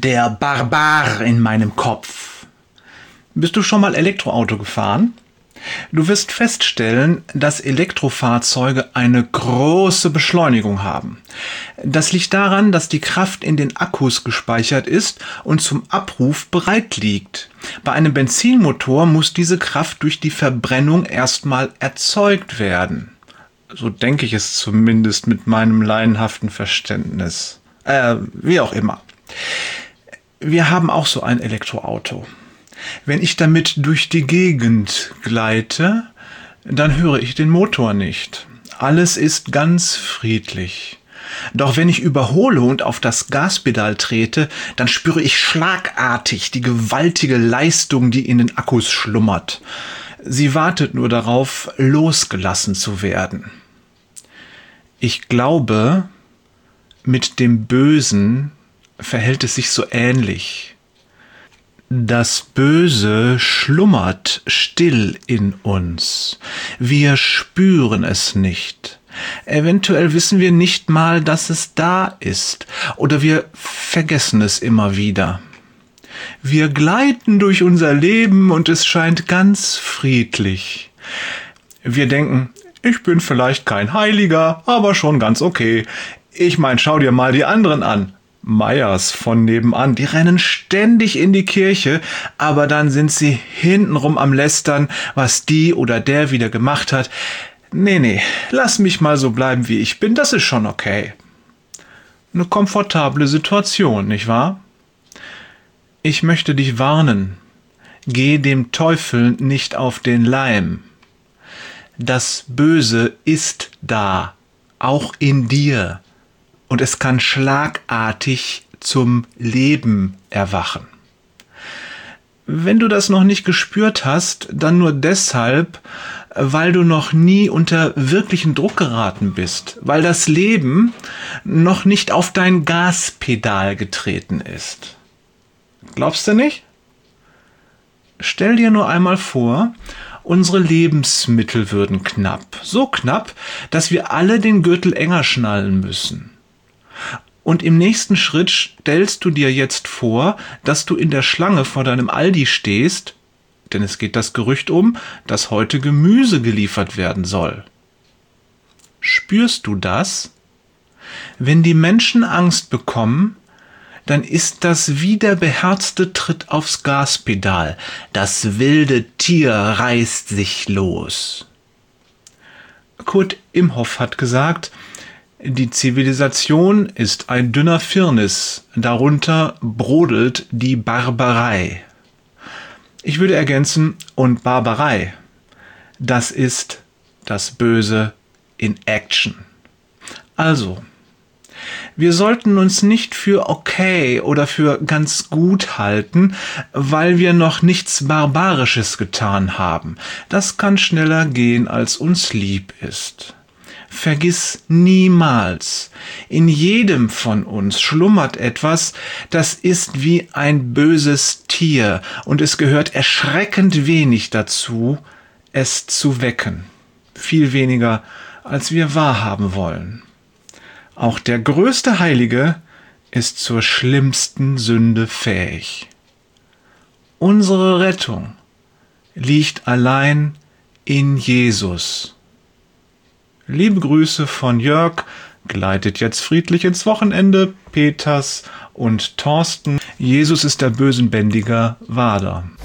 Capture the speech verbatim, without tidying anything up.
Der Barbar in meinem Kopf. Bist du schon mal Elektroauto gefahren? Du wirst feststellen, dass Elektrofahrzeuge eine große Beschleunigung haben. Das liegt daran, dass die Kraft in den Akkus gespeichert ist und zum Abruf bereit liegt. Bei einem Benzinmotor muss diese Kraft durch die Verbrennung erstmal erzeugt werden. So denke ich es zumindest mit meinem laienhaften Verständnis. Äh, wie auch immer. Wir haben auch so ein Elektroauto. Wenn ich damit durch die Gegend gleite, dann höre ich den Motor nicht. Alles ist ganz friedlich. Doch wenn ich überhole und auf das Gaspedal trete, dann spüre ich schlagartig die gewaltige Leistung, die in den Akkus schlummert. Sie wartet nur darauf, losgelassen zu werden. Ich glaube, mit dem Bösen verhält es sich so ähnlich. Das Böse schlummert still in uns. Wir spüren es nicht. Eventuell wissen wir nicht mal, dass es da ist, oder wir vergessen es immer wieder. Wir gleiten durch unser Leben und es scheint ganz friedlich. Wir denken, ich bin vielleicht kein Heiliger, aber schon ganz okay. Ich mein, schau dir mal die anderen an. Meyers von nebenan, die rennen ständig in die Kirche, aber dann sind sie hintenrum am Lästern, was die oder der wieder gemacht hat. Nee, nee, lass mich mal so bleiben, wie ich bin, das ist schon okay. Eine komfortable Situation, nicht wahr? Ich möchte dich warnen. Geh dem Teufel nicht auf den Leim. Das Böse ist da, auch in dir. Und es kann schlagartig zum Leben erwachen. Wenn du das noch nicht gespürt hast, dann nur deshalb, weil du noch nie unter wirklichen Druck geraten bist, weil das Leben noch nicht auf dein Gaspedal getreten ist. Glaubst du nicht? Stell dir nur einmal vor, unsere Lebensmittel würden knapp, so knapp, dass wir alle den Gürtel enger schnallen müssen. Und im nächsten Schritt stellst du dir jetzt vor, dass du in der Schlange vor deinem Aldi stehst, denn es geht das Gerücht um, dass heute Gemüse geliefert werden soll. Spürst du das? Wenn die Menschen Angst bekommen, dann ist das wie der beherzte Tritt aufs Gaspedal. Das wilde Tier reißt sich los. Kurt Imhoff hat gesagt, die Zivilisation ist ein dünner Firnis, darunter brodelt die Barbarei. Ich würde ergänzen, und Barbarei, das ist das Böse in Action. Also, wir sollten uns nicht für okay oder für ganz gut halten, weil wir noch nichts Barbarisches getan haben. Das kann schneller gehen, als uns lieb ist. Vergiss niemals, in jedem von uns schlummert etwas, das ist wie ein böses Tier und es gehört erschreckend wenig dazu, es zu wecken. Viel weniger, als wir wahrhaben wollen. Auch der größte Heilige ist zur schlimmsten Sünde fähig. Unsere Rettung liegt allein in Jesus. Liebe Grüße von Jörg, gleitet jetzt friedlich ins Wochenende, Peters und Thorsten. Jesus ist der Bösenbändiger Wader.